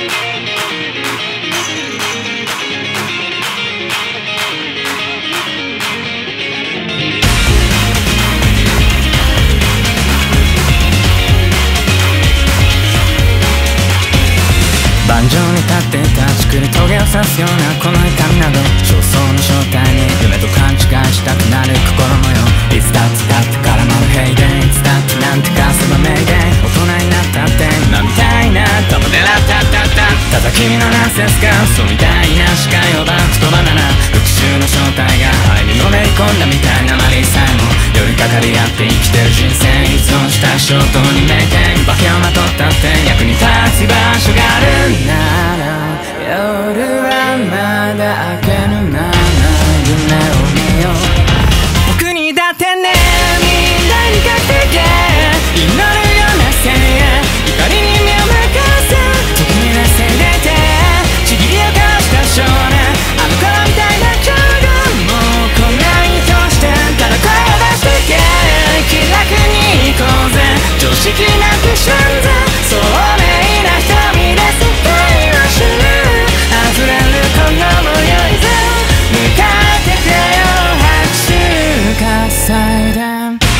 盤上に立って断ちくる棘を刺すようなこの痛みなど焦燥の正体に夢と勘違いしたくなる心模様いつだってだって絡まる平原いつだってなんてかせば名言大人になったって今みたいなタモデラタタタただ君のナンセンスが嘘みたいな視界をば言葉なら復讐の正体が肺にのめり込んだみたいなマリーさえも寄りかかり合って生きてる人生依存した衝動に名店化けをまとったって役に立つ場所があるなら夜はまだ明けぬまま夢を見よう僕にだってね未来にかけて祈るようなせい怒りに身を任せ時にはせいでてちぎりを交わした少年あの頃みたいな今日がもう来ないとしてただ声を出してけ気楽に行こうぜ常識なくしゃんぜ聡明な瞳で世界を知る溢れるこの想いで向かってくれよ拍手喝采で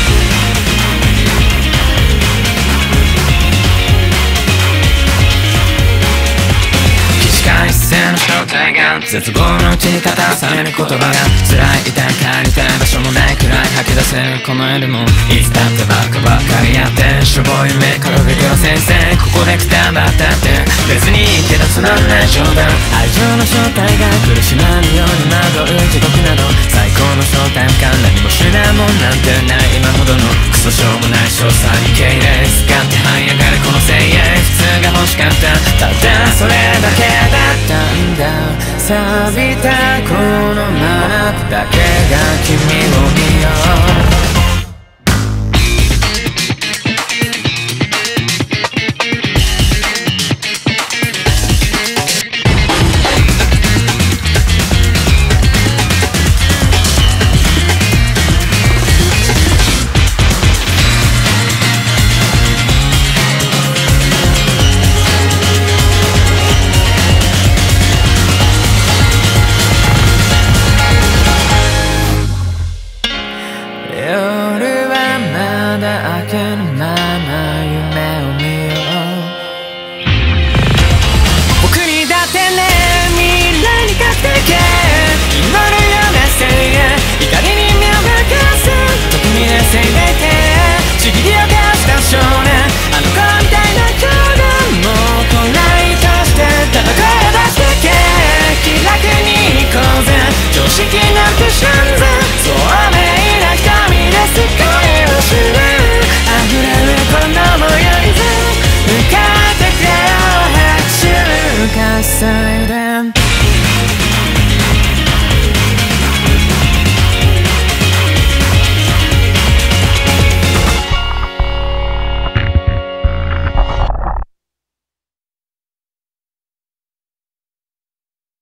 一斉の正体が絶望のうちに立たされる言葉が辛い痛い帰りたい場所もないくらい吐き出せるこの夜もいつだってバカばっかりやってしょぼい夢から出てよ先生ここでくたばったって別にいいけどつまんない冗談愛情の正体が苦しまぬように惑う地獄など最高の正体感何も知らんもんなんてない今ほどのクソしょうもない詳細に敬礼使って這い上がるこの声援普通が欲しかったただそれだけだったんだ錆びたこの眼だけが君を見ようSide